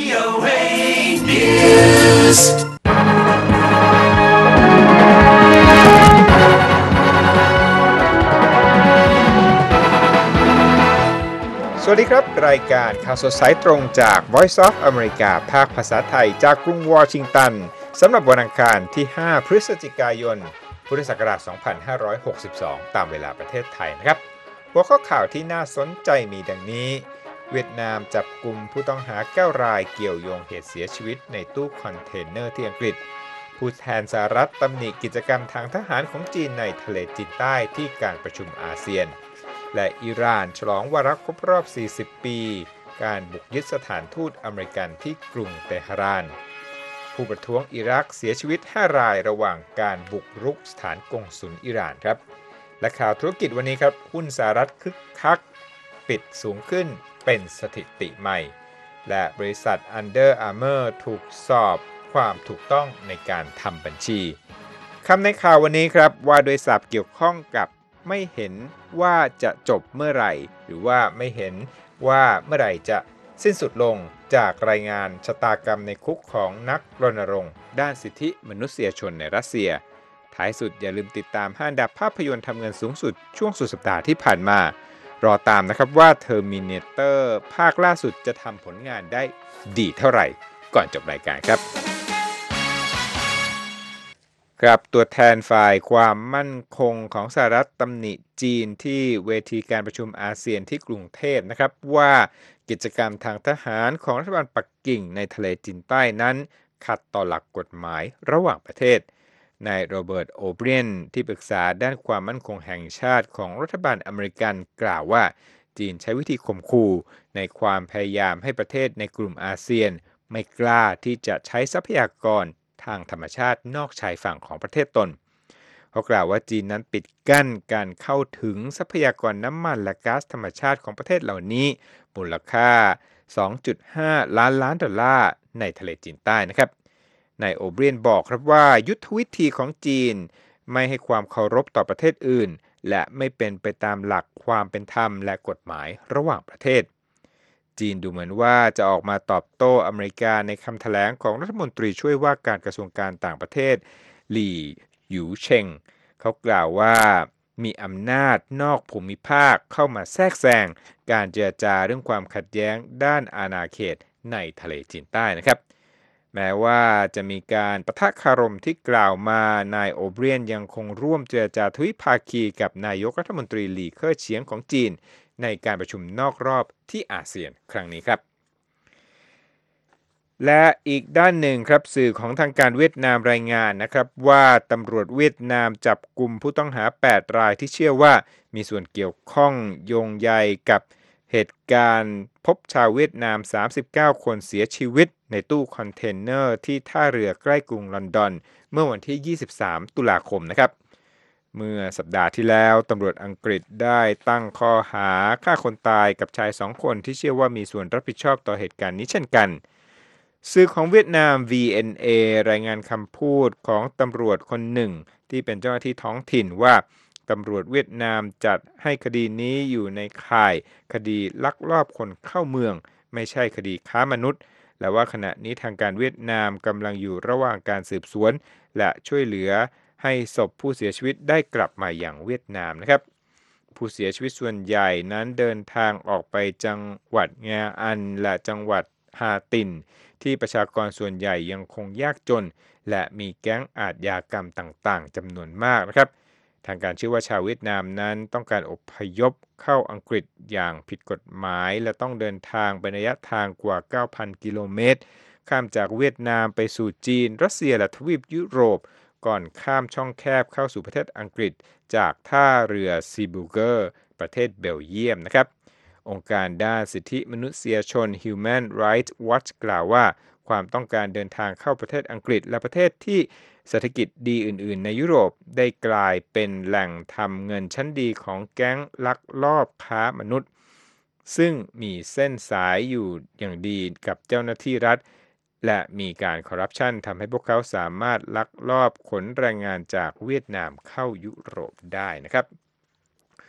News. สวัสดีครับรายการข่าวสดสายตรงจาก Voice of America ภาคภาษาไทยจากกรุงวอชิงตันสำหรับวันอังคารที่ 5 พฤศจิกายน พุทธศักราช 2562 ตามเวลาประเทศไทยนะครับหัวข้อข่าวที่น่าสนใจมีดังนี้เวียดนามจับกุมผู้ต้องหา9 รายเกี่ยวโยงเหตุเสียชีวิตในตู้คอนเทนเนอร์ที่อังกฤษผู้แทนสหรัฐตำหนิกิจกรรมทางทหารของจีนในทะเลจีนใต้ที่การประชุมอาเซียนและอิหร่านฉลองวาระครบรอบ 40 ปีการบุกยึดสถานทูตอเมริกันที่กรุงเตหะรานผู้ประท้วงอิรักเสียชีวิต 5 รายระหว่างการบุกรุกสถานกงสุลอิหร่านครับและข่าวธุรกิจวันนี้ครับหุ้นสหรัฐคึกคักปิดสูงขึ้นเป็นสถิติใหม่และบริษัท Under Armour ถูกสอบความถูกต้องในการทำบัญชีคำในข่าววันนี้ครับว่าโดยศัพท์เกี่ยวข้องกับไม่เห็นว่าจะจบเมื่อไหร่หรือว่าไม่เห็นว่าเมื่อไหร่จะสิ้นสุดลงจากรายงานชะตากรรมในคุกของนักรณรงค์ด้านสิทธิมนุษยชนในรัสเซียท้ายสุดอย่าลืมติดตาม5 อันดับภาพยนตร์ทำเงินสูงสุดช่วงสุดสัปดาห์ที่ผ่านมารอตามนะครับว่า Terminator ภาคล่าสุดจะทำผลงานได้ดีเท่าไหร่ก่อนจบรายการครับครับตัวแทนฝ่ายความมั่นคงของสหรัฐตำหนิจีนที่เวทีการประชุมอาเซียนที่กรุงเทพนะครับว่ากิจกรรมทางทหารของรัฐบาลปักกิ่งในทะเลจีนใต้นั้นขัดต่อหลักกฎหมายระหว่างประเทศนายโรเบิร์ตโอเบรียนที่ปรึกษาด้านความมั่นคงแห่งชาติของรัฐบาลอเมริกันกล่าวว่าจีนใช้วิธีข่มขู่ในความพยายามให้ประเทศในกลุ่มอาเซียนไม่กล้าที่จะใช้ทรัพยากรทางธรรมชาตินอกชายฝั่งของประเทศตนเขากล่าวว่าจีนนั้นปิดกั้นการเข้าถึงทรัพยากรน้ำมันและก๊าซธรรมชาติของประเทศเหล่านี้มูลค่า 2.5 ล้านดอลลาร์ในทะเลจีนใต้นะครับนายโอเบรียนบอกครับว่ายุทธวิธีของจีนไม่ให้ความเคารพต่อประเทศอื่นและไม่เป็นไปตามหลักความเป็นธรรมและกฎหมายระหว่างประเทศจีนดูเหมือนว่าจะออกมาตอบโต้อเมริกาในคำแถลงของรัฐมนตรีช่วยว่าการกระทรวงการต่างประเทศหลี่หยูเชงเขากล่าวว่ามีอำนาจนอกภูมิภาคเข้ามาแทรกแซงการเจรจาเรื่องความขัดแย้งด้านอาณาเขตในทะเลจีนใต้นะครับแม้ว่าจะมีการปะทะคารมที่กล่าวมานายโอเบรียนยังคงร่วมเจรจาทวิภาคีกับนายกรัฐมนตรีหลี่เค่อเฉียงของจีนในการประชุมนอกรอบที่อาเซียนครั้งนี้ครับและอีกด้านหนึ่งครับสื่อของทางการเวียดนามรายงานนะครับว่าตำรวจเวียดนามจับกุมผู้ต้องหา 8 รายที่เชื่อว่ามีส่วนเกี่ยวข้องโยงใยกับเหตุการณ์พบชาวเวียดนาม 39 คนเสียชีวิตในตู้คอนเทนเนอร์ที่ท่าเรือใกล้กรุงลอนดอนเมื่อวันที่ 23 ตุลาคมนะครับเมื่อสัปดาห์ที่แล้วตำรวจอังกฤษได้ตั้งข้อหาฆ่าคนตายกับชาย 2 คนที่เชื่อว่ามีส่วนรับผิดชอบต่อเหตุการณ์นี้เช่นกันสื่อของเวียดนาม VNA รายงานคำพูดของตำรวจคนหนึ่งที่เป็นเจ้าหน้าที่ท้องถิ่นว่าตำรวจเวียดนามจัดให้คดีนี้อยู่ในข่ายคดีลักลอบคนเข้าเมืองไม่ใช่คดีค้ามนุษย์และว่าขณะนี้ทางการเวียดนามกำลังอยู่ระหว่างการสืบสวนและช่วยเหลือให้ศพผู้เสียชีวิตได้กลับมาอย่างเวียดนามนะครับผู้เสียชีวิตส่วนใหญ่นั้นเดินทางออกไปจังหวัดงาอันและจังหวัดฮาตินที่ประชากรส่วนใหญ่ยังคงยากจนและมีแก๊งอาชญากรรมต่างๆจำนวนมากนะครับทางการเชื่อว่าชาวเวียดนามนั้นต้องการอพยพเข้าอังกฤษอย่างผิดกฎหมายและต้องเดินทางเป็นระยะทางกว่า 9,000 กิโลเมตรข้ามจากเวียดนามไปสู่จีนรัสเซียและทวีปยุโรปก่อนข้ามช่องแคบเข้าสู่ประเทศอังกฤษจากท่าเรือซีบูเกอร์ประเทศเบลเยียมนะครับองค์การด้านสิทธิมนุษยชน Human Rights Watch กล่าวว่าความต้องการเดินทางเข้าประเทศอังกฤษและประเทศที่เศรษฐกิจดีอื่นๆในยุโรปได้กลายเป็นแหล่งทำเงินชั้นดีของแก๊งลักลอบค้ามนุษย์ซึ่งมีเส้นสายอยู่อย่างดีกับเจ้าหน้าที่รัฐและมีการคอร์รัปชันทำให้พวกเขาสามารถลักลอบขนแรงงานจากเวียดนามเข้ายุโรปได้นะครับ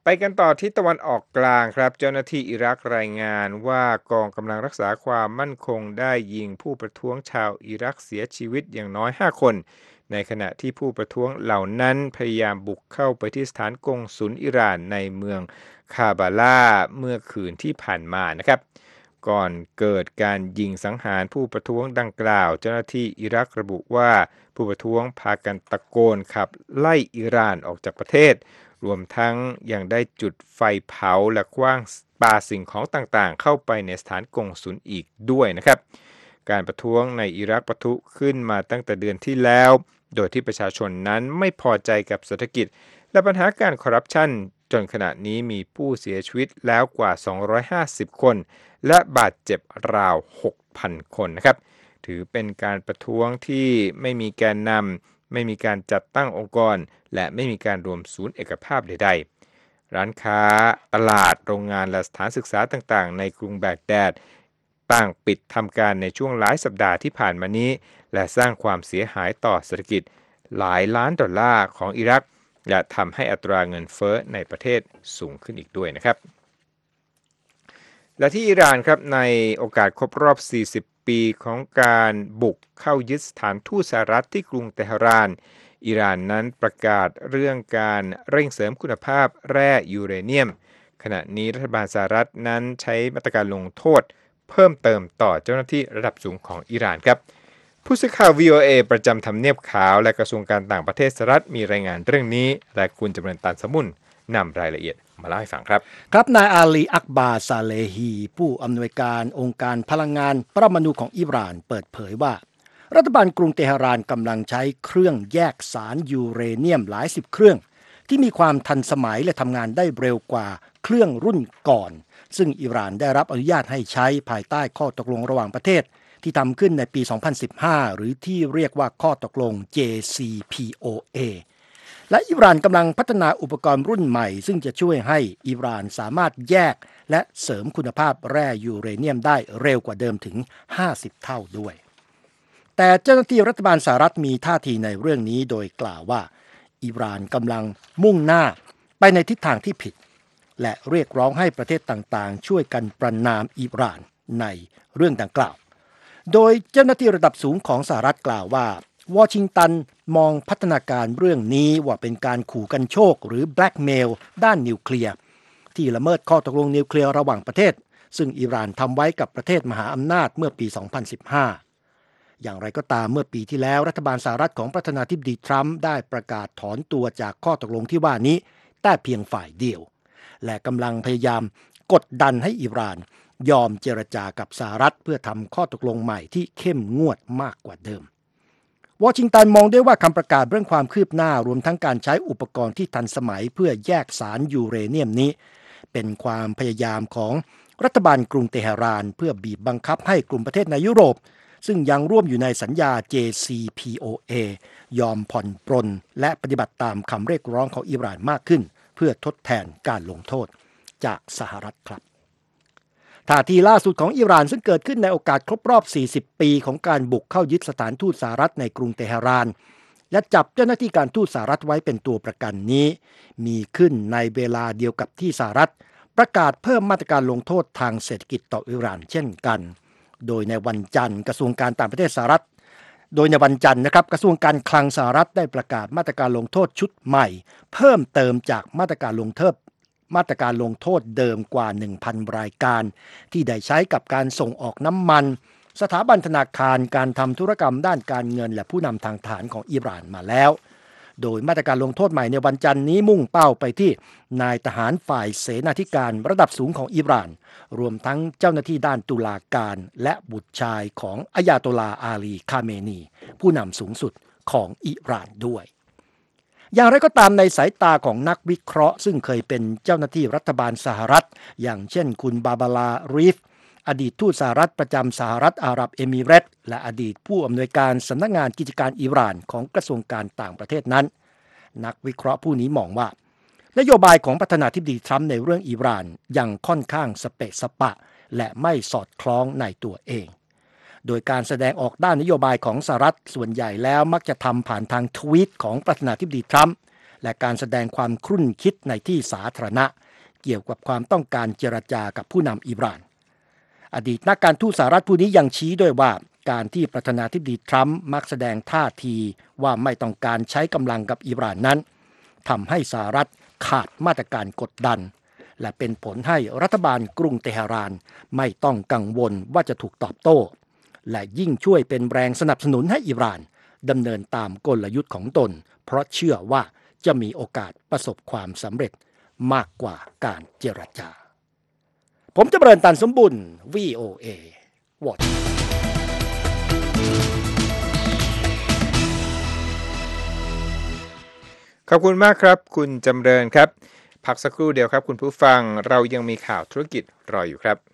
ไปกันต่อที่ตะวันออกกลางครับเจ้าหน้าที่อิรักรายงานว่ากองกำลังรักษาความมั่นคงได้ยิงผู้ประท้วงชาวอิรักเสียชีวิตอย่างน้อย5คนในขณะที่ผู้ประท้วงเหล่านั้นพยายามบุกเข้าไปที่สถานกงสุลอิหร่านในเมืองคาบาลาเมื่อคืนที่ผ่านมานะครับก่อนเกิดการยิงสังหารผู้ประท้วงดังกล่าวเจ้าหน้าที่อิรักระบุว่าผู้ประท้วงพากันตะโกนขับไล่อิหร่านออกจากประเทศรวมทั้งยังได้จุดไฟเผาและขว้างปาสิ่งของต่างๆเข้าไปในสถานกงสุลอีกด้วยนะครับการประท้วงในอิรักปะทุขึ้นมาตั้งแต่เดือนที่แล้วโดยที่ประชาชนนั้นไม่พอใจกับเศรษฐกิจและปัญหาการคอร์รัปชันจนขณะนี้มีผู้เสียชีวิตแล้วกว่า250คนและบาดเจ็บราว 6,000 คนนะครับถือเป็นการประท้วงที่ไม่มีแกนนำไม่มีการจัดตั้งองค์กรและไม่มีการรวมศูนย์เอกภาพใดๆร้านค้าตลาดโรงงานและสถานศึกษาต่างๆในกรุงแบกแดดต่างปิดทำการในช่วงหลายสัปดาห์ที่ผ่านมานี้และสร้างความเสียหายต่อเศรษฐกิจหลายล้านดอลลาร์ของอิรักและทำให้อัตราเงินเฟ้อในประเทศสูงขึ้นอีกด้วยนะครับและที่อิหร่านครับในโอกาสครบรอบ 40 ปีของการบุกเข้ายึดสถานทูตสหรัฐที่กรุงเตหะรานอิหร่านนั้นประกาศเรื่องการเร่งเสริมคุณภาพแร่ยูเรเนียมขณะนี้รัฐบาลสหรัฐนั้นใช้มาตรการลงโทษเพิ่มเติมต่อเจ้าหน้าที่ระดับสูงของอิหร่านครับผู้สื่อข่าว VOA ประจำทำเนียบขาวและกระทรวงการต่างประเทศสหรัฐมีรายงานเรื่องนี้และคุณจำเริญตันสมุนนำรายละเอียดมาเล่าให้ฟังครับครับนายอาลีอักบาซาเลฮีผู้อำนวยการองค์การพลังงานปรมาณูของอิหร่านเปิดเผยว่ารัฐบาลกรุงเตหะรานกำลังใช้เครื่องแยกสารยูเรเนียมหลายสิบเครื่องที่มีความทันสมัยและทำงานได้เร็วกว่าเครื่องรุ่นก่อนซึ่งอิหร่านได้รับอนุญาตให้ใช้ภายใต้ข้อตกลงระหว่างประเทศที่ทำขึ้นในปี 2015 หรือที่เรียกว่าข้อตกลง JCPOA และอิหร่านกำลังพัฒนาอุปกรณ์รุ่นใหม่ซึ่งจะช่วยให้อิหร่านสามารถแยกและเสริมคุณภาพแร่ยูเรเนียมได้เร็วกว่าเดิมถึง50เท่าด้วยแต่เจ้าหน้าที่รัฐบาลสหรัฐมีท่าทีในเรื่องนี้โดยกล่าวว่าอิหร่านกำลังมุ่งหน้าไปในทิศทางที่ผิดและเรียกร้องให้ประเทศต่างๆช่วยกันประณามอิหร่านในเรื่องดังกล่าวโดยเจ้าหน้าที่ระดับสูงของสหรัฐกล่าวว่าวอชิงตันมองพัฒนาการเรื่องนี้ว่าเป็นการขู่กันโชคหรือแบล็กเมลด้านนิวเคลียร์ที่ละเมิดข้อตกลงนิวเคลียร์ระหว่างประเทศซึ่งอิหร่านทำไว้กับประเทศมหาอำนาจเมื่อปี 2015 อย่างไรก็ตามเมื่อปีที่แล้วรัฐบาลสหรัฐของประธานาธิบดีทรัมป์ได้ประกาศถอนตัวจากข้อตกลงที่ว่านี้แต่เพียงฝ่ายเดียวและกำลังพยายามกดดันให้อิหร่านยอมเจรจากับสหรัฐเพื่อทำข้อตกลงใหม่ที่เข้มงวดมากกว่าเดิมวอชิงตันมองได้ว่าคำประกาศเรื่องความคืบหน้ารวมทั้งการใช้อุปกรณ์ที่ทันสมัยเพื่อแยกสารยูเรเนียมนี้เป็นความพยายามของรัฐบาลกรุงเตหะรานเพื่อบีบบังคับให้กลุ่มประเทศในยุโรปซึ่งยังร่วมอยู่ในสัญญา JCPOA ยอมผ่อนปรนและปฏิบัติตามคำเรียกร้องของอิหร่านมากขึ้นเพื่อทดแทนการลงโทษจากสหรัฐครับท่าทีล่าสุดของอิหร่านซึ่งเกิดขึ้นในโอกาสครบรอบ 40 ปีของการบุกเข้ายึดสถานทูตสหรัฐในกรุงเตหะรานและจับเจ้าหน้าที่การทูตสหรัฐไว้เป็นตัวประกันนี้มีขึ้นในเวลาเดียวกับที่สหรัฐประกาศเพิ่มมาตรการลงโทษทางเศรษฐกิจต่ออิหร่านเช่นกันโดยในวันจันทร์กระทรวงการต่างประเทศสหรัฐโดยในวันจันทร์นะครับกระทรวงการคลังสหรัฐได้ประกาศมาตรการลงโทษชุดใหม่เพิ่มเติมจากมาตรการลงโทษเดิมกว่า 1,000 รายการที่ได้ใช้กับการส่งออกน้ำมันสถาบันธนาคารการทำธุรกรรมด้านการเงินและผู้นำทางฐานของอิหร่านมาแล้วโดยมาตรการลงโทษใหม่ในวันจันทร์นี้มุ่งเป้าไปที่นายทหารฝ่ายเสนาธิการระดับสูงของอิหร่านรวมทั้งเจ้าหน้าที่ด้านตุลาการและบุตรชายของอัยาโตลาอาลีคาเมนีผู้นำสูงสุดของอิหร่านด้วยอย่างไรก็ตามในสายตาของนักวิเคราะห์ซึ่งเคยเป็นเจ้าหน้าที่รัฐบาลสหรัฐอย่างเช่นคุณบาบาลารีฟอดีตทูตสหรัฐประจำสหรัฐอาหรับเอมิเรตส์และอดีตผู้อำนวยการสำนักงานกิจการอิหร่านของกระทรวงการต่างประเทศนั้นนักวิเคราะห์ผู้นี้มองว่านโยบายของประธานาธิบดีทรัมป์ในเรื่องอิหร่านยังค่อนข้างสเปะสปะและไม่สอดคล้องในตัวเองโดยการแสดงออกด้านนโยบายของสหรัฐส่วนใหญ่แล้วมักจะทำผ่านทางทวีตของประธานาธิบดีทรัมป์และการแสดงความครุ่นคิดในที่สาธารณะเกี่ยวกับความต้องการเจรจากับผู้นำอิหร่านอดีตนักการทูตสหรัฐผู้นี้ยังชี้ด้วยว่าการที่ประธานาธิบดีทรัมป์มักแสดงท่าทีว่าไม่ต้องการใช้กำลังกับอิหร่านนั้นทำให้สหรัฐขาดมาตรการกดดันและเป็นผลให้รัฐบาลกรุงเตหะรานไม่ต้องกังวลว่าจะถูกตอบโต้และยิ่งช่วยเป็นแรงสนับสนุนให้อิหร่านดำเนินตามกลยุทธ์ของตนเพราะเชื่อว่าจะมีโอกาสประสบความสำเร็จมากกว่าการเจรจาผมจะเริญตันสมบุญ VOA Watch ขอบคุณมากครับคุณจำเริญครับพักสักครู่เดียวครับคุณผู้ฟังเรายังมีข่าวธุรกิจรออยู่ครับ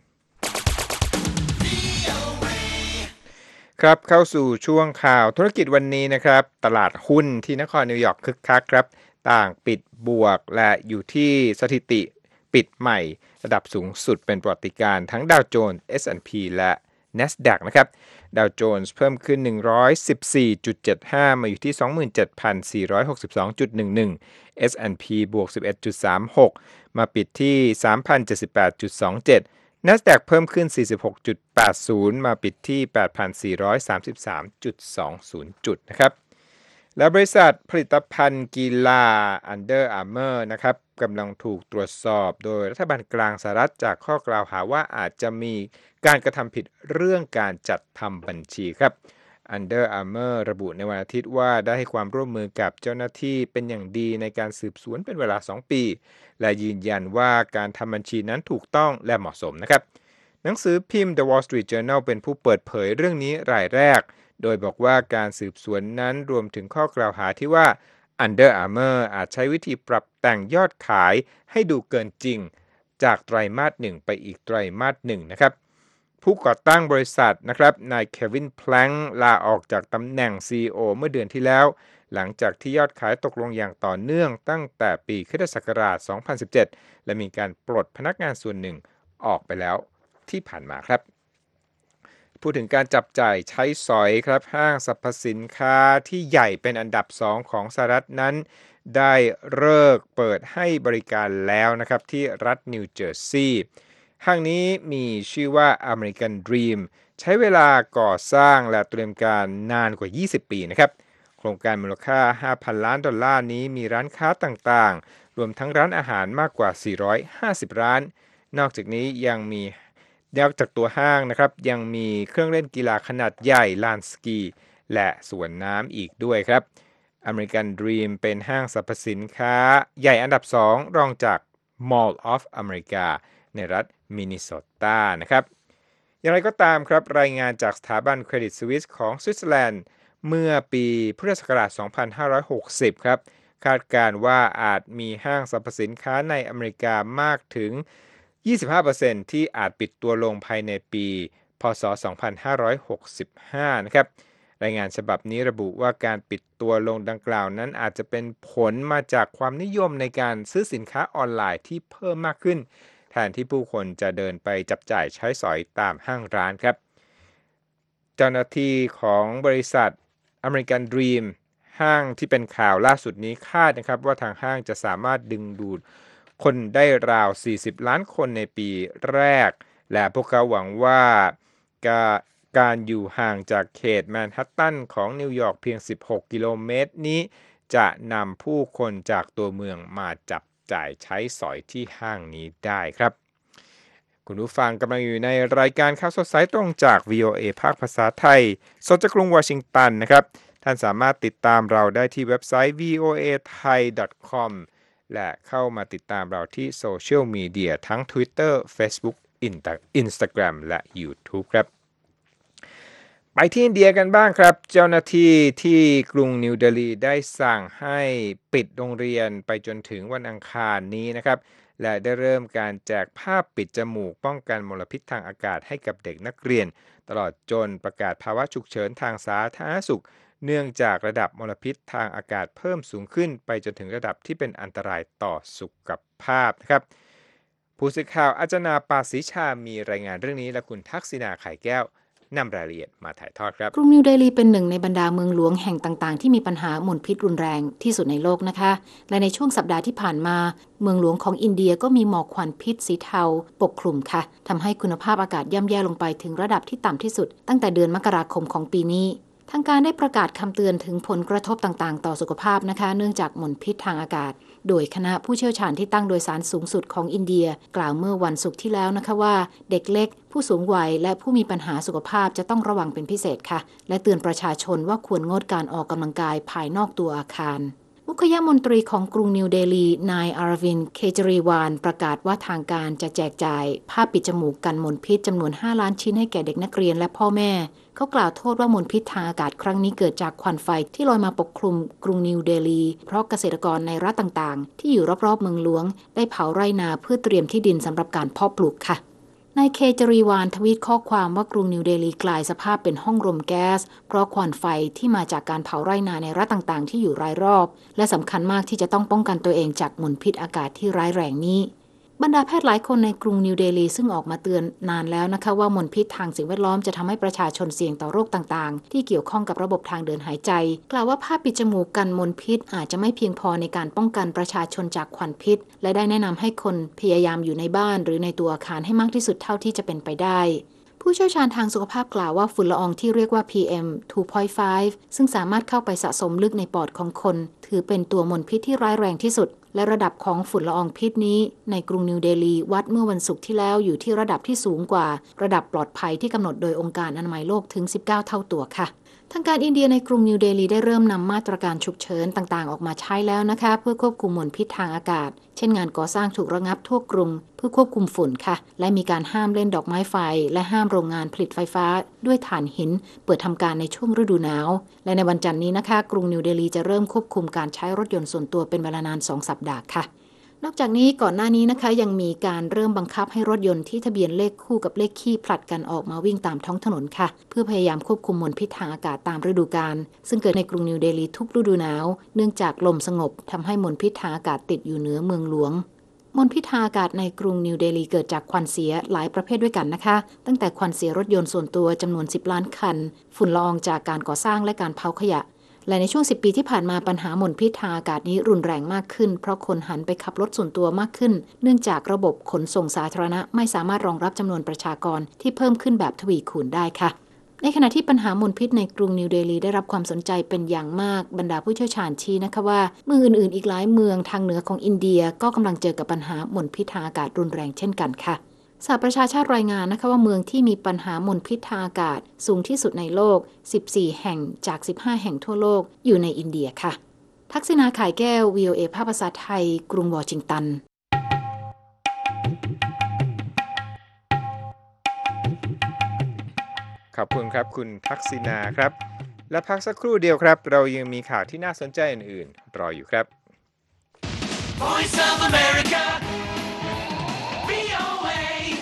ครับเข้าสู่ช่วงข่าวธุรกิจวันนี้นะครับตลาดหุ้นที่นครนิวยอร์กคึกคักครับต่างปิดบวกและอยู่ที่สถิติปิดใหม่ระดับสูงสุดเป็นประวัติการณ์ทั้งดาวโจนส์ S&P และ NASDAQ นะครับดาวโจนส์เพิ่มขึ้น 114.75 มาอยู่ที่ 27,462.11 S&P บวก 11.36 มาปิดที่ 3,078.27 NASDAQ เพิ่มขึ้น 46.80 มาปิดที่ 8,433.20 จุดนะครับและบริษัทผลิตภัณฑ์กีฬา Under Armour นะครับกำลังถูกตรวจสอบโดยรัฐบาลกลางสหรัฐจากข้อกล่าวหาว่าอาจจะมีการกระทำผิดเรื่องการจัดทำบัญชีครับ Under Armour ระบุในวันอาทิตย์ว่าได้ให้ความร่วมมือกับเจ้าหน้าที่เป็นอย่างดีในการสืบสวนเป็นเวลา 2 ปีและยืนยันว่าการทำบัญชีนั้นถูกต้องและเหมาะสมนะครับหนังสือพิมพ์ The Wall Street Journal เป็นผู้เปิดเผยเรื่องนี้รายแรกโดยบอกว่าการสืบสวนนั้นรวมถึงข้อกล่าวหาที่ว่า Under Armour อาจใช้วิธีปรับแต่งยอดขายให้ดูเกินจริงจากไตรมาส 1 ไปอีกไตรมาส 1 นะครับผู้ก่อตั้งบริษัทนะครับนายเควิน แพลงค์ลาออกจากตำแหน่ง CEO เมื่อเดือนที่แล้วหลังจากที่ยอดขายตกลงอย่างต่อเนื่องตั้งแต่ปีค.ศ. 2017 และมีการปลดพนักงานส่วนหนึ่งออกไปแล้วที่ผ่านมาครับพูดถึงการจับจ่ายใช้สอยครับห้างสรรพสินค้าที่ใหญ่เป็นอันดับ 2 ของสหรัฐนั้นได้เลิกเปิดให้บริการแล้วนะครับที่รัฐนิวเจอร์ซีย์ห้างนี้มีชื่อว่า American Dream ใช้เวลาก่อสร้างและเตรียมการนานกว่า 20 ปีนะครับโครงการมูลค่า $5,000 ล้านนี้มีร้านค้าต่างๆรวมทั้งร้านอาหารมากกว่า 450 ร้านนอกจากนี้นอกจากตัวห้างนะครับยังมีเครื่องเล่นกีฬาขนาดใหญ่ลานสกีและสวนน้ำอีกด้วยครับ American Dream เป็นห้างสรรพสินค้าใหญ่อันดับ 2 รองจาก Mall of America ในรัฐมินนิโซตานะครับอย่างไรก็ตามครับรายงานจากสถาบันเครดิตสวิสของสวิตเซอร์แลนด์เมื่อปีพุทธศักราช 2560 ครับคาดการณ์ว่าอาจมีห้างสรรพสินค้าในอเมริกามากถึง 25% ที่อาจปิดตัวลงภายในปีพ.ศ. 2565 นะครับรายงานฉบับนี้ระบุว่าการปิดตัวลงดังกล่าวนั้นอาจจะเป็นผลมาจากความนิยมในการซื้อสินค้าออนไลน์ที่เพิ่มมากขึ้นแทนที่ผู้คนจะเดินไปจับจ่ายใช้สอยตามห้างร้านครับเจ้าหน้าที่ของบริษัท American Dream ห้างที่เป็นข่าวล่าสุดนี้คาดนะครับว่าทางห้างจะสามารถดึงดูดคนได้ราว 40 ล้านคนในปีแรกและพวกเขาหวังว่าการอยู่ห่างจากเขตแมนฮัตตันของนิวยอร์กเพียง 16 กิโลเมตรนี้จะนำผู้คนจากตัวเมืองมาจับจ่ายใช้สอยที่ห้างนี้ได้ครับคุณผู้ฟังกำลังอยู่ในรายการข่าวสดสายตรงจาก VOA ภาคภาษาไทยสดจากกรุงวอชิงตันนะครับท่านสามารถติดตามเราได้ที่เว็บไซต์ voathai.com และเข้ามาติดตามเราที่โซเชียลมีเดียทั้ง Twitter Facebook Instagram และ YouTube ครับไปที่อินเดียกันบ้างครับเจ้าหน้าที่ที่กรุงนิวเดลีได้สั่งให้ปิดโรงเรียนไปจนถึงวันอังคารนี้นะครับและได้เริ่มการแจกผ้าปิดจมูกป้องกันมลพิษทางอากาศให้กับเด็กนักเรียนตลอดจนประกาศภาวะฉุกเฉินทางสาธารณสุขเนื่องจากระดับมลพิษทางอากาศเพิ่มสูงขึ้นไปจนถึงระดับที่เป็นอันตรายต่อสุขภาพนะครับผู้สื่อข่าวอาจนาปาศิชามีรายงานเรื่องนี้และคุณทักษิณาไข่แก้วนำรายละเอียดมาถ่ายทอดครับกรุงนิวเดลีเป็นหนึ่งในบรรดาเมืองหลวงแห่งต่างๆที่มีปัญหามลพิษรุนแรงที่สุดในโลกนะคะและในช่วงสัปดาห์ที่ผ่านมาเมืองหลวงของอินเดียก็มีหมอกควันพิษสีเทาปกคลุมค่ะทำให้คุณภาพอากาศย่ำแย่ลงไปถึงระดับที่ต่ำที่สุดตั้งแต่เดือนมกราคมของปีนี้ทางการได้ประกาศคำเตือนถึงผลกระทบต่างๆต่อสุขภาพนะคะเนื่องจากมลพิษทางอากาศโดยคณะผู้เชี่ยวชาญที่ตั้งโดยสารสูงสุดของอินเดียกล่าวเมื่อวันศุกร์ที่แล้วนะคะว่าเด็กเล็กผู้สูงวัยและผู้มีปัญหาสุขภาพจะต้องระวังเป็นพิเศษค่ะและเตือนประชาชนว่าควรงดการออกกำลังกายภายนอกตัวอาคารมุขยมนตรีของกรุงนิวเดลีนายอาราวินเคจรีวาลประกาศว่าทางการจะแจกจ่ายผ้าปิดจมูกกันมลพิษจำนวน5 ล้านชิ้นให้แก่เด็กนักเรียนและพ่อแม่เขากล่าวโทษว่ามลพิษทางอากาศครั้งนี้เกิดจากควันไฟที่ลอยมาปกคลุมกรุงนิวเดลีเพราะเกษตรกรในรัฐต่างๆที่อยู่รอบๆเมืองหลวงได้เผาไร่นาเพื่อเตรียมที่ดินสำหรับการเพาะปลูกค่ะนายเคจรีวาลทวีตข้อความว่ากรุงนิวเดลีกลายสภาพเป็นห้องรมแก๊สเพราะควันไฟที่มาจากการเผาไร่นาในรัฐต่างๆที่อยู่รายรอบและสำคัญมากที่จะต้องป้องกันตัวเองจากมลพิษอากาศที่ร้ายแรงนี้บรรดาแพทย์หลายคนในกรุงนิวเดลีซึ่งออกมาเตือนนานแล้วนะคะว่ามลพิษทางสิ่งแวดล้อมจะทำให้ประชาชนเสี่ยงต่อโรคต่างๆที่เกี่ยวข้องกับระบบทางเดินหายใจกล่าวว่าผ้าปิดจมูกกันมลพิษอาจจะไม่เพียงพอในการป้องกันประชาชนจากควันพิษและได้แนะนำให้คนพยายามอยู่ในบ้านหรือในตัวอาคารให้มากที่สุดเท่าที่จะเป็นไปได้ผู้เชี่ยวชาญทางสุขภาพกล่าวว่าฝุ่นละอองที่เรียกว่า PM 2.5 ซึ่งสามารถเข้าไปสะสมลึกในปอดของคนถือเป็นตัวมลพิษที่ร้ายแรงที่สุดและระดับของฝุ่นละอองพิษนี้ในกรุงนิวเดลีวัดเมื่อวันศุกร์ที่แล้วอยู่ที่ระดับที่สูงกว่าระดับปลอดภัยที่กำหนดโดยองค์การอนามัยโลกถึง19 เท่าตัวค่ะทางการอินเดียในกรุงนิวเดลีได้เริ่มนำมาตรการฉุกเฉินต่างๆออกมาใช้แล้วนะคะเพื่อควบคุมมลพิษทางอากาศเช่นงานก่อสร้างถูกระงับทั่วกรุงเพื่อควบคุมฝุ่นค่ะและมีการห้ามเล่นดอกไม้ไฟและห้ามโรงงานผลิตไฟฟ้าด้วยถ่านหินเปิดทำการในช่วงฤดูหนาวและในวันจันทร์นี้นะคะกรุงนิวเดลีจะเริ่มควบคุมการใช้รถยนต์ส่วนตัวเป็นเวลานาน2 สัปดาห์ค่ะนอกจากนี้ก่อนหน้านี้นะคะยังมีการเริ่มบังคับให้รถยนต์ที่ทะเบียนเลขคู่กับเลขคี่ผลัดกันออกมาวิ่งตามท้องถนนค่ะเพื่อพยายามควบคุมมลพิษทางอากาศตามฤดูกาลซึ่งเกิดในกรุงนิวเดลีทุกฤดูหนาวเนื่องจากลมสงบทำให้มลพิษทางอากาศติดอยู่เหนือเมืองหลวงมลพิษทางอากาศในกรุงนิวเดลีเกิดจากควันเสียหลายประเภทด้วยกันนะคะตั้งแต่ควันเสียรถยนต์ส่วนตัวจำนวน10 ล้านคันฝุ่นละอองจากการก่อสร้างและการเผาขยะและในช่วง10 ปีที่ผ่านมาปัญหามลพิษทางอากาศนี้รุนแรงมากขึ้นเพราะคนหันไปขับรถส่วนตัวมากขึ้นเนื่องจากระบบขนส่งสาธารณะไม่สามารถรองรับจำนวนประชากรที่เพิ่มขึ้นแบบทวีคูณได้ค่ะในขณะที่ปัญหามลพิษในกรุงนิวเดลีได้รับความสนใจเป็นอย่างมากบรรดาผู้เชี่ยวชาญชี้นะคะว่าเมืองอื่นๆอีกหลายเมืองทางเหนือของอินเดียก็กำลังเจอกับปัญหามลพิษทางอากาศรุนแรงเช่นกันค่ะสหประชาชาติรายงานนะคะว่าเมืองที่มีปัญหามลพิษทางอากาศสูงที่สุดในโลก14 แห่งจาก15 แห่งทั่วโลกอยู่ในอินเดียค่ะทักษิณา ข่ายแก้ว VOA ภาคภาษาไทยกรุงวอชิงตันขอบคุณครับคุณทักษิณาครับและพักสักครู่เดียวครับเรายังมีข่าวที่น่าสนใจอื่นๆรออยู่ครับ Voice of America VOA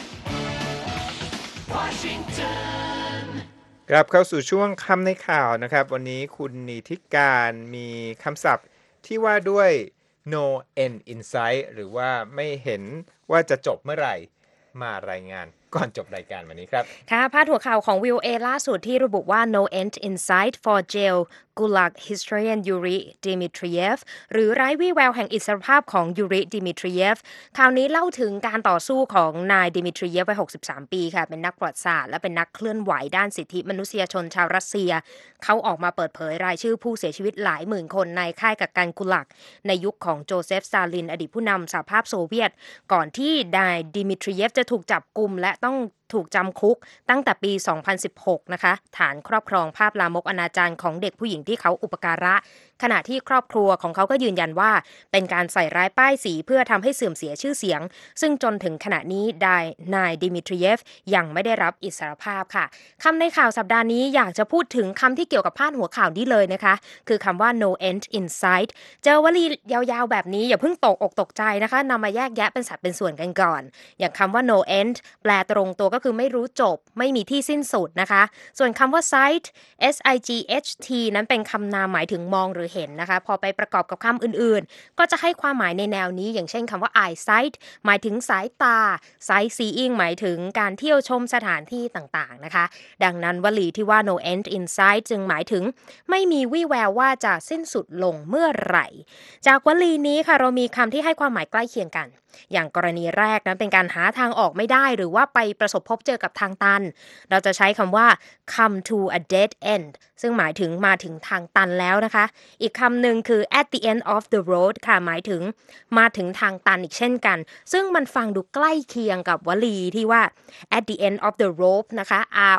Washington กลับเข้าสู่ช่วงคำในข่าวนะครับวันนี้คุณนิติการมีคำศัพท์ที่ว่าด้วย no end in sight หรือว่าไม่เห็นว่าจะจบเมื่อไหร่มารายงานก่อนจบรายการวันนี้ครับค่ะพาดหัวข่าวของ VOA ล่าสุดที่ระบุว่า no end in sight for jail Gulag historian Yuri Dmitriev หรือไร้วี่แววแห่งอิสรภาพของ Yuri Dmitriev ข่าวนี้เล่าถึงการต่อสู้ของนาย Dmitriev วัย 63 ปีค่ะเป็นนักประวัติศาสตร์และเป็นนักเคลื่อนไหวด้านสิทธิมนุษยชนชาวรัสเซียเขาออกมาเปิดเผยรายชื่อผู้เสียชีวิตหลายหมื่นคนในค่ายกักกันกุลักในยุคของโจเซฟ สตาลินอดีตผู้นำสหภาพโซเวียตก่อนที่นาย Dmitriev จะถูกจับกุมและต้องถูกจำคุกตั้งแต่ปี 2016 นะคะฐานครอบครองภาพลามกอนาจารของเด็กผู้หญิงที่เขาอุปการะขณะที่ครอบครัวของเขาก็ยืนยันว่าเป็นการใส่ร้ายป้ายสีเพื่อทำให้เสื่อมเสียชื่อเสียงซึ่งจนถึงขณะนี้นายดิมิทรีเยฟยังไม่ได้รับอิสรภาพค่ะคำในข่าวสัปดาห์นี้อยากจะพูดถึงคำที่เกี่ยวกับพาดหัวข่าวนี้เลยนะคะคือคำว่า no end in sight เจอวลียาวๆแบบนี้อย่าเพิ่งตกอกตกใจนะคะนำมาแยกแยะเป็นสัดเป็นส่วนกันก่อนอย่างคำว่า no end แปลตรงตัวก็คือไม่รู้จบไม่มีที่สิ้นสุดนะคะส่วนคำว่า sight sight นั้นเป็นคำนามหมายถึงมองหรือเห็นนะคะพอไปประกอบกับคำอื่นๆก็จะให้ความหมายในแนวนี้อย่างเช่นคำว่า eyesight หมายถึงสายตา sightseeing หมายถึงการเที่ยวชมสถานที่ต่างๆนะคะดังนั้นวลีที่ว่า no end in sight จึงหมายถึงไม่มีวี่แววว่าจะสิ้นสุดลงเมื่อไหร่จากวลีนี้ค่ะเรามีคำที่ให้ความหมายใกล้เคียงกันอย่างกรณีแรกนั้นเป็นการหาทางออกไม่ได้หรือว่าไปประสบพบเจอกับทางตันเราจะใช้คำว่า come to a dead end ซึ่งหมายถึงมาถึงทางตันแล้วนะคะอีกคำหนึ่งคือ at the end of the road ค่ะหมายถึงมาถึงทางตันอีกเช่นกันซึ่งมันฟังดูใกล้เคียงกับวลีที่ว่า at the end of the rope นะคะ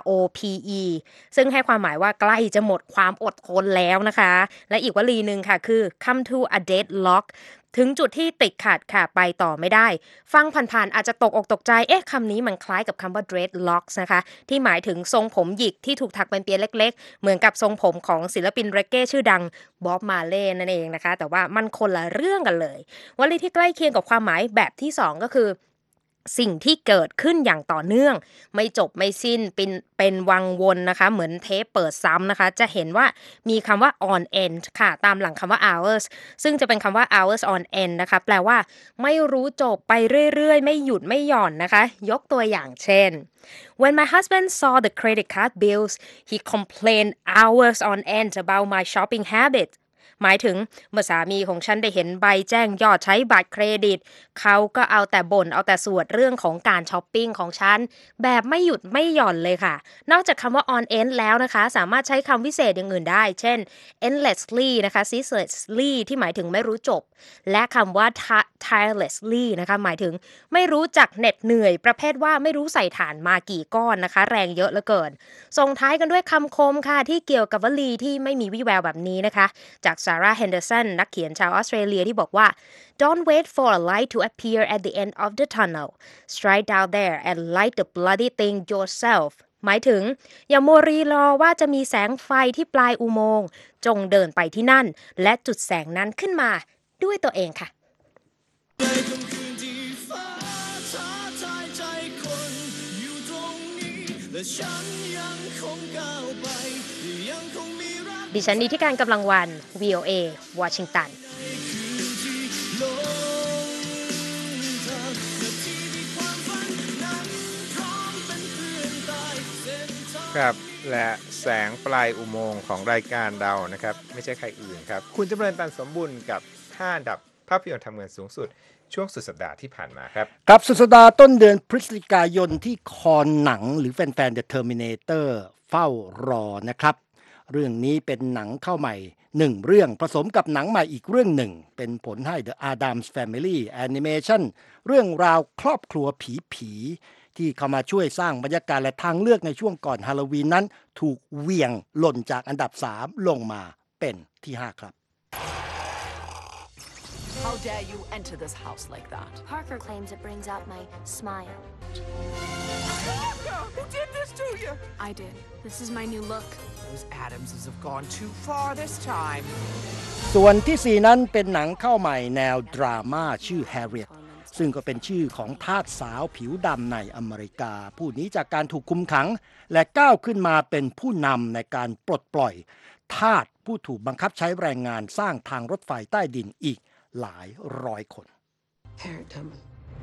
rope ซึ่งให้ความหมายว่าใกล้จะหมดความอดทนแล้วนะคะและอีกวลีหนึ่งค่ะคือ come to a deadlockถึงจุดที่ติดขัดค่ะไปต่อไม่ได้ฟังผ่านๆอาจจะตกอกตกใจคำนี้มันคล้ายกับคำว่า dreadlocks นะคะที่หมายถึงทรงผมหยิกที่ถูกถักเป็นเปียเล็กๆเหมือนกับทรงผมของศิลปินเรเก้ชื่อดังบ๊อบมาเล่นั่นเองนะคะแต่ว่ามันคนละเรื่องกันเลยวลีที่ใกล้เคียงกับความหมายแบบที่2ก็คือสิ่งที่เกิดขึ้นอย่างต่อเนื่องไม่จบไม่สิ้นเป็นวังวนนะคะเหมือนเทปเปิดซ้ำนะคะจะเห็นว่ามีคำว่า on end ค่ะตามหลังคำว่า hours ซึ่งจะเป็นคำว่า hours on end นะคะแปลว่าไม่รู้จบไปเรื่อยๆไม่หยุดไม่หย่อนนะคะยกตัวอย่างเช่น When my husband saw the credit card bills he complained hours on end about my shopping habitsหมายถึงเมื่อสามีของฉันได้เห็นใบแจ้งยอดใช้บัตรเครดิตเขาก็เอาแต่บ่นเอาแต่สวดเรื่องของการช้อปปิ้งของฉันแบบไม่หยุดไม่หย่อนเลยค่ะนอกจากคำว่า on end แล้วนะคะสามารถใช้คำวิเศษอย่างอื่นได้เช่น endlessly นะคะ ceaselessly ที่หมายถึงไม่รู้จบและคำว่า tirelessly นะคะหมายถึงไม่รู้จักเหน็ดเหนื่อยประเภทว่าไม่รู้ใส่ถ่านมากี่ก้อนนะคะแรงเยอะเหลือเกินส่งท้ายกันด้วยคำคมค่ะที่เกี่ยวกับวลีที่ไม่มีวี่แววแบบนี้นะคะจากซาร่า เฮนเดอร์สันนักเขียนชาวออสเตรเลียที่บอกว่า Don't wait for a light to appear at the end of the tunnel. Strike down there and light the bloody thing yourself. หมายถึงอย่ามัวรีรอว่าจะมีแสงไฟที่ปลายอุโมงค์จงเดินไปที่นั่นและจุดแสงนั้นขึ้นมาด้วยตัวเองค่ะดิฉันนิติการกำลังวัน VOA วอชิงตันครับและแสงปลายอุโมงค์ของรายการเรานะครับไม่ใช่ใครอื่นครับคุณจำเริญตันสมบุญกับ5อันดับภาพยนตร์ทำเงินสูงสุดช่วงสุดสัปดาห์ที่ผ่านมาครับครับสุดสัปดาห์ต้นเดือนพฤศจิกายนที่คอนหนังหรือแฟนๆ The Terminator เฝ้ารอนะครับเรื่องนี้เป็นหนังเข้าใหม่1เรื่องผสมกับหนังใหม่อีกเรื่องหนึ่งเป็นผลให้ The Addams Family Animation เรื่องราวครอบครัวผีที่เข้ามาช่วยสร้างบรรยากาศและทางเลือกในช่วงก่อนฮาโลวีนนั้นถูกเหวี่ยงหล่นจากอันดับ3ลงมาเป็นที่5ครับ How dare you enter this house like that? Parker claims it brings out my smile. Parker! Who did this to you? I did. This is my new look. Those Addamses have gone too far this time. ส่วนที่4นั้นเป็นหนังเข้าใหม่แนวดราม่าชื่อ Harriet ซึ่งก็เป็นชื่อของทาสสาวผิวดำในอเมริกาผู้นี้จากการถูกคุมขังและก้าวขึ้นมาเป็นผู้นำในการปลดปล่อยทาสผู้ถูกบังคับใช้แรงงานสร้างทางรถไฟใต้ดินอีกหลายร้อยคน Harriet Tubman,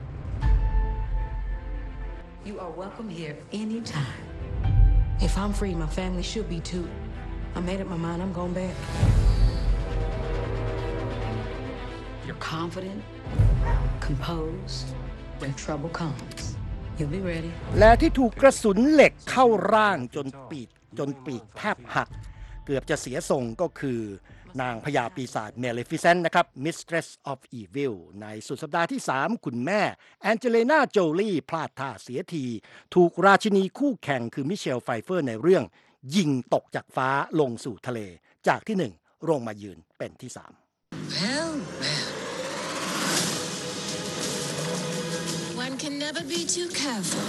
you are welcome here anytime. If I'm free, my family should be too. I made up my mind, I'm going back. You're confident, composed. When trouble comes, you'll be ready. และที่ถูกกระสุนเหล็กเข้าร่างจนปีกแทบหักเกือบจะเสียทรงก็คือนางพญาปีศาจเมเลฟิเซนต์นะครับ Mistress of Evil ในสุดสัปดาห์ที่3คุณแม่แองเจลิน่าโจลี่พลาดท่าเสียทีถูกราชินีคู่แข่งคือมิเชลไฟเฟอร์ในเรื่องยิงตกจากฟ้าลงสู่ทะเลจากที่1ลงมายืนเป็นที่3 One can never be too careful.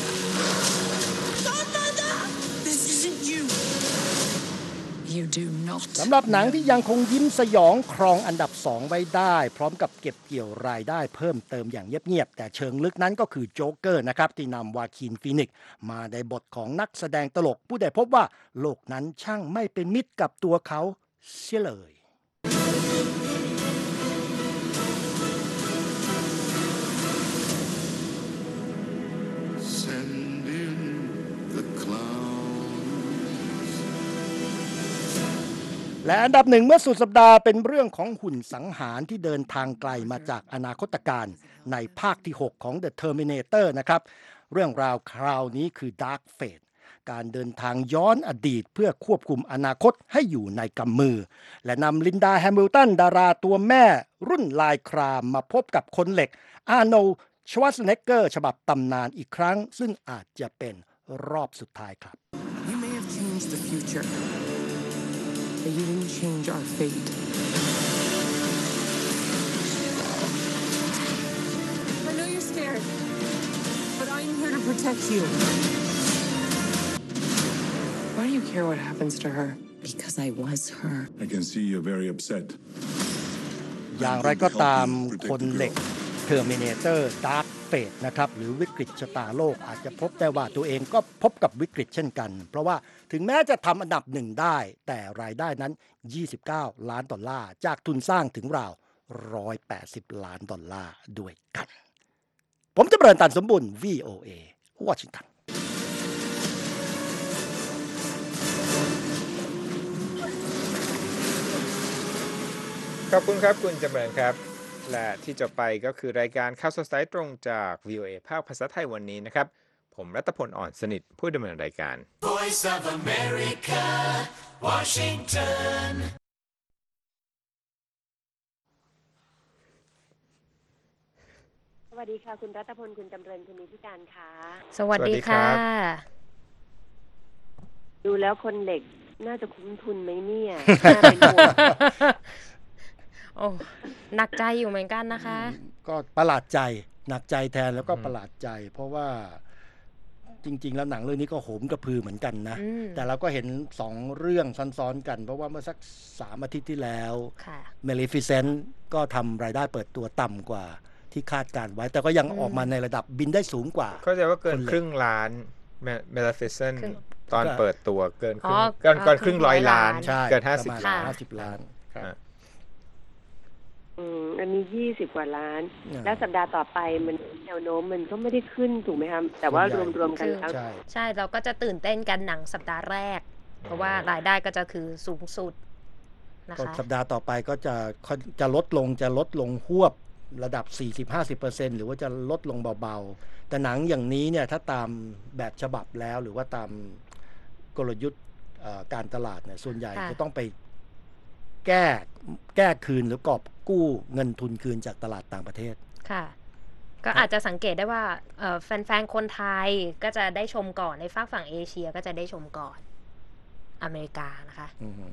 You do smile. สำหรับหนังที่ยังคงยิ้มสยองครองอันดับ 2 ไว้ได้ พร้อมกับเก็บเกี่ยวรายได้เพิ่มเติมอย่างเงียบๆแต่เชิงลึกนั้นก็คือโจ๊กเกอร์นะครับที่นำวาคินฟีนิกซ์มาในบทของนักแสดงตลกผู้ได้พบว่าโลกนั้นช่างไม่เป็นมิตรกับตัวเขาเสียเลย Send in the clowns. และอันดับหนึ่งเมื่อสุดสัปดาห์เป็นเรื่องของหุ่นสังหารที่เดินทางไกลมาจากอนาคตการในภาคที่ 6 ของ The Terminator นะครับเรื่องราวคราวนี้คือ Dark Fate การเดินทางย้อนอดีตเพื่อควบคุมอนาคตให้อยู่ในกำมือ และนำลินดาแฮมิลตันดาราตัวแม่รุ่นลายครามมาพบกับคนเหล็กอาร์โนลด์ ชวาร์ซเนกเกอร์ฉบับตำนานอีกครั้งซึ่งอาจจะเป็นรอบสุดท้ายครับ You may have changed the future, but you didn't change our fate. I know you're scared, but I'm here to protect you. Why do you care what happens to her? Because I was her. I can see you're very upset. อย่างไรก็ตามคนเหล็ก Terminator Dark Fate นะครับหรือวิกฤตชะตาโลกอาจจะพบได้ว่าตัวเองก็พบกับวิกฤตเช่นกัน เพราะว่าถึงแม้จะทำอันดับหนึ่งได้ แต่รายได้นั้น $29 ล้านจากทุนสร้างถึงราว$180 ล้านด้วยกัน ผมจะเริญตันสมบุญ VOA วอชิงตันขอบคุณครับคุณจำเริญครับและที่จะไปก็คือรายการข่าวสดสายตรงจาก VOA ภาคภาษาไทยวันนี้นะครับผมรัตพล อ่อนสนิทผู้ดำเนินรายการ Voice of America, Washington. สวัสดีค่ะคุณรัตพลคุณจำเริญคุณนิติการค่ะสวัสดีค่ะดูแล้วคนเหล็กน่าจะคุ้มทุนไหมเนี่ย น่าเป็นห่วงโอ้หนักใจอยู่เหมือนกันนะคะก็ประหลาดใจหนักใจแทนแล้วก็ประหลาดใจ เพราะว่าจริงๆแล้วหนังเรื่องนี้ก็โหมกระพือเหมือนกันนะแต่เราก็เห็น2เรื่องซ้อนๆกันเพราะว่าเมื่อสัก3อาทิตย์ที่แล้วMaleficent ก็ทำรายได้เปิดตัวต่ำกว่าที่คาดการไว้แต่ก็ยังออกมาในระดับบินได้สูงกว่าเข้าใจว่าเกินครึ่งล้าน Maleficent ตอนเปิดตัวเกินครึ่ง100 ล้านเกิน50 ล้านครับอันนี้20 กว่าล้านแล้วสัปดาห์ต่อไปมันแนวโน้มมันก็ไม่ได้ขึ้นถูกไหมครับแต่ว่ารวมๆกันแล้วใช่เราก็จะตื่นเต้นกันหนังสัปดาห์แรกเพราะว่ารายได้ก็จะคือสูงสุดนะคะสัปดาห์ต่อไปก็จะลดลงหวบระดับ 40-50% หรือว่าจะลดลงเบาๆแต่หนังอย่างนี้เนี่ยถ้าตามแบบฉบับแล้วหรือว่าตามกลยุทธ์การตลาดเนี่ยส่วนใหญ่จะต้องไปแก้คืนหรือกอบกู้เงินทุนคืนจากตลาดต่างประเทศค่ะก็อาจจะสังเกตได้ว่าแฟนๆคนไทยก็จะได้ชมก่อนในฝั่งเอเชียก็จะได้ชมก่อนอเมริกานะคะ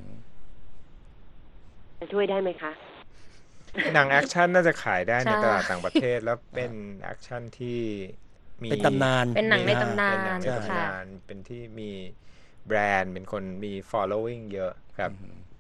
จะช่วยได้ไหมคะหนังแอคชั่นน่าจะขายได้ในตลาดต่างประเทศแล้วเป็นแอคชั่นที่มีเป็นตำนานเป็นหนังในตำนานเป็นที่มีแบรนด์เป็นคนมี following เยอะครับ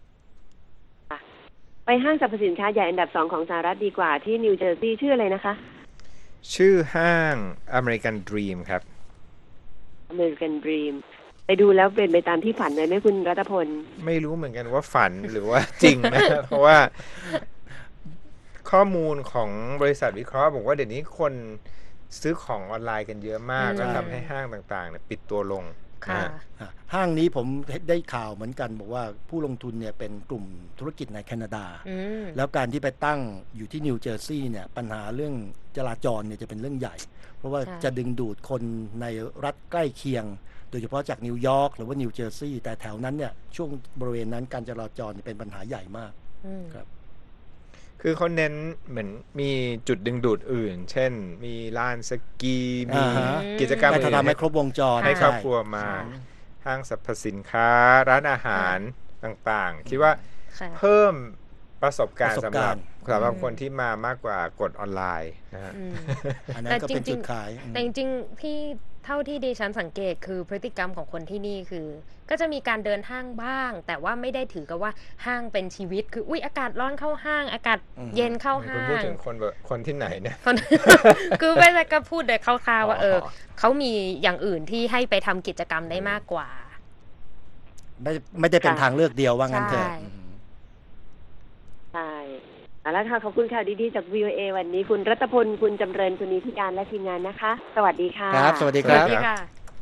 ไปห้างสรรพสินค้าใหญ่อันดับ2ของสหรัฐดีกว่าที่นิวเจอร์ซีย์ชื่ออะไรนะคะชื่อห้าง American Dream ครับ American Dream ไปดูแล้วเป็นไปตามที่ฝันเลยไหมคุณรัตพลไม่รู้เหมือนกันว่าฝันหรือว่าจริงนะ เพราะว่าข้อมูลของบริษัทวิเคราะห์บอกว่าเดี๋ยวนี้คนซื้อของออนไลน์กันเยอะมากก็ทำให้ห้างต่างๆเนี่ยปิดตัวลงห้างนี้ผมได้ข่าวเหมือนกันบอกว่าผู้ลงทุนเนี่ยเป็นกลุ่มธุรกิจในแคนาดาแล้วการที่ไปตั้งอยู่ที่นิวเจอร์ซีย์เนี่ยปัญหาเรื่องจราจรเนี่ยจะเป็นเรื่องใหญ่เพราะว่าจะดึงดูดคนในรัฐใกล้เคียงโดยเฉพาะจากนิวยอร์กหรือว่านิวเจอร์ซีย์แต่แถวนั้นเนี่ยช่วงบริเวณนั้นการจราจรเป็นปัญหาใหญ่มากครับคือเขาเน้นเหมือนมีจุดดึงดูดอื่นเช่นมีลานสกีมีกิจกรรมทำให้ครบวงจรให้ครอบครัวมาห้างสรรพสินค้าร้านอาหารต่างๆคิดว่าเพิ่มประสบการณ์ประสสำบหการัรบณ์สำหรับคนที่มามากกว่ากดออนไลน์นะฮะอันนั้นก็เป็นจุดขายแต่จริงๆที่เท่าที่ดิฉันสังเกตคือพฤติกรรมของคนที่นี่คือ ก็จะมีการเดินห้างบ้าง แต่ว่าไม่ได้ถือกับว่าห้างเป็นชีวิตคืออุ๊ยอากาศร้อนเข้าห้าง อากาศเย็นเข้าคุณห้าพูดงถึงคนที่ไหนเนี่ยคือไม่ได้ก็พูดโดยคร่าวๆว่าอ๋อเขามีอย่างอื่นที่ให้ไปทำกิจกรรมได้มากกว่าไม่ได้เป็นทางเลือกเดียวว่างั้นเถอะใช่ใช่เอาละค่ะขอบคุณข่าวดีๆจาก VOA วันนี้คุณรัตพลคุณจำเริญคุณนิติการและทีมงานนะคะ สวัสดีค่ะครับสวัสดีสครัวัสบดีค่ะ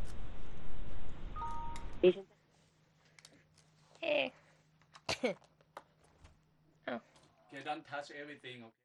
ดิฉันเอ๊ะ Okay, don't touch everything, okay?